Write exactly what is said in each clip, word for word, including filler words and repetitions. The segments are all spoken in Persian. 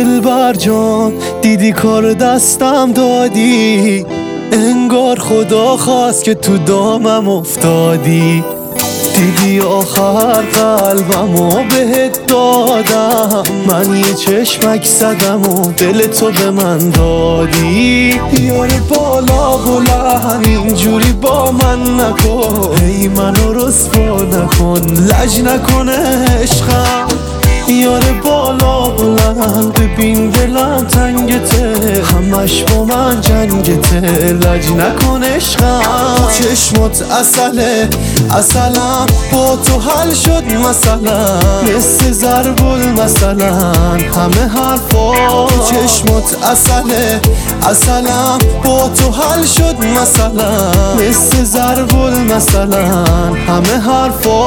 دلبر جان دیدی کار دستم دادی، انگار خدا خواست که تو دامم افتادی. دیدی آخر قلبمو بهت دادم، من یه چشمک زدم و دل تو به من دادی. یار بالا بلند اینجوری با من نکن، هی منو رسوا نکن، لج نکن عشقم. یار بالا بلند ببین دلم تنگته، همش با من جنگته، لج نکن عشقم. چشمات اصله اصلا با تو حل شد مثلا، مثل ضربل مثلا همه حرفا. چشمات اصله اصلا با تو حل شد مثلا، مثل ضربل مثلا همه حرفا.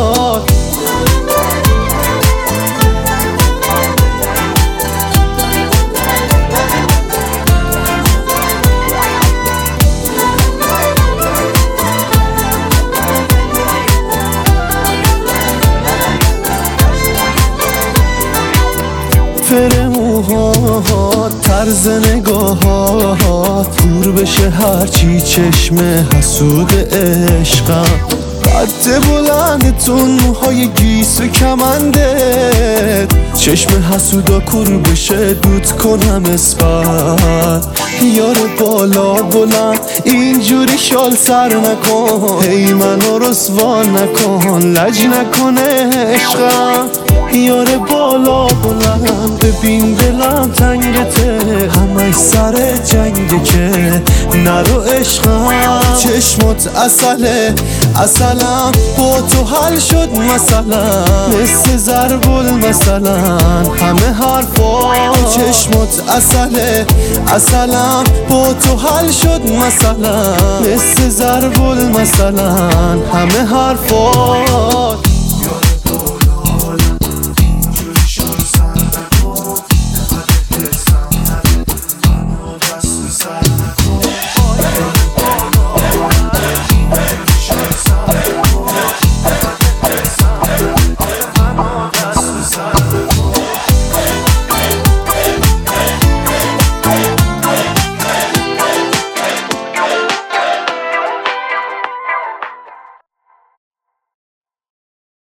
فر موهات طرز نگاهات دور بشه هرچی چشم حسود عشقم. قد بلندتون موهای گیسو کمندت، چشم حسودا کور بشه دود کنم اسپر. یار بالا بلند اینجوری شال سر نکن، هی منو رسوا نکن، لج نکن عشقم. یار بالا بلند ببین دلم تنگته، همش سر جنگه که نرو عشقم. چشمات اصله اصلا با تو حل شد مثلا، مثل ضربل مثلا همه حرفا. چشمات اصله اصلا با تو حل شد مثلا، مثل ضربل مثلا همه حرفا.